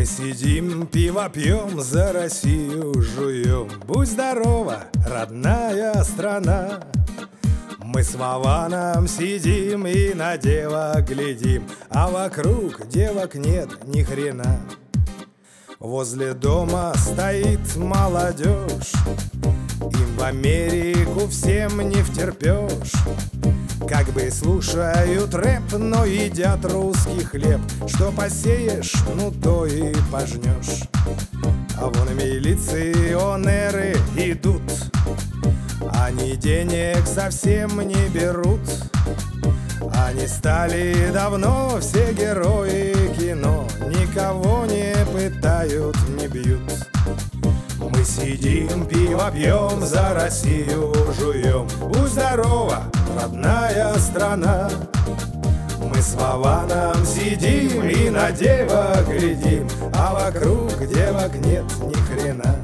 Мы сидим, пиво пьем, за Россию жуем. Будь здорова, родная страна. Мы с Вованом сидим и на девок глядим, а вокруг девок нет ни хрена. Возле дома стоит молодежь, им в Америку всем не втерпешь. Как бы слушают рэп, но едят русский хлеб. Что посеешь, ну то и пожнешь. А вон милиционеры идут, они денег совсем не берут. Они стали давно все герои кино, никого не пытают, не бьют. Мы сидим, пиво пьем, за Россию жуем. Будь здорова, родная страна. Мы с Вованом сидим и на девок глядим, а вокруг девок нет ни хрена.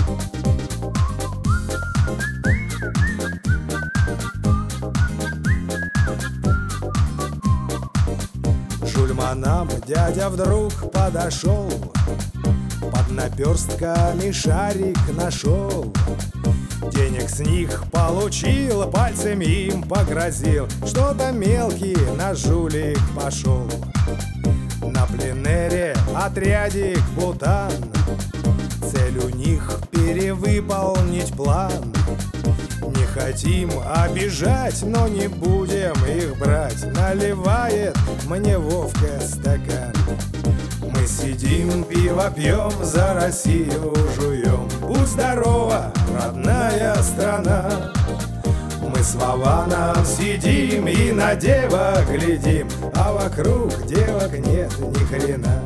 Жульманам дядя вдруг подошел, под наперстками шарик нашел. Денег с них получил, пальцем им погрозил. Что-то мелкий на жулик пошел. На пленэре отрядик Бутан, цель у них перевыполнить план. Не хотим обижать, но не будем их брать. Наливает мне Вовка стакан. Мы сидим, пиво пьем, за Россию жуем. Будь здорова, родная страна. Мы с Вованом сидим и на девок глядим, а вокруг девок нет ни хрена.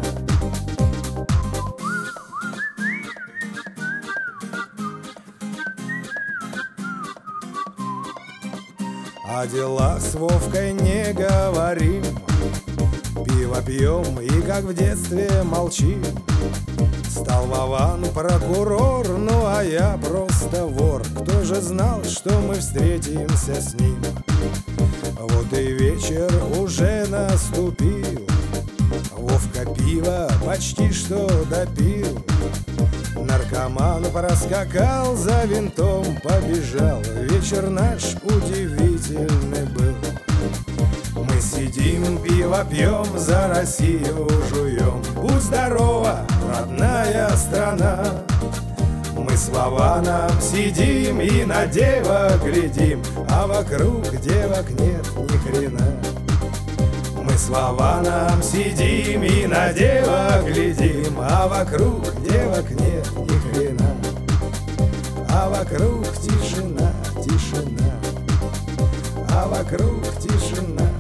О делах с Вовкой не говорим, пиво пьем и как в детстве молчим. Стал Вован прокурор, ну а я просто вор. Кто же знал, что мы встретимся с ним? Вот и вечер уже наступил, Вовка пиво почти что допил. Наркоман проскакал, за винтом побежал. Вечер наш удивительный был. Мы сидим, пиво пьем, за Россию жуем. Будь здорова, родная страна. Мы с Вованом сидим и на девок глядим, а вокруг девок нет ни хрена. Мы с Вованом сидим и на девок глядим, а вокруг девок нет ни хрена. А вокруг тишина, тишина, а вокруг тишина.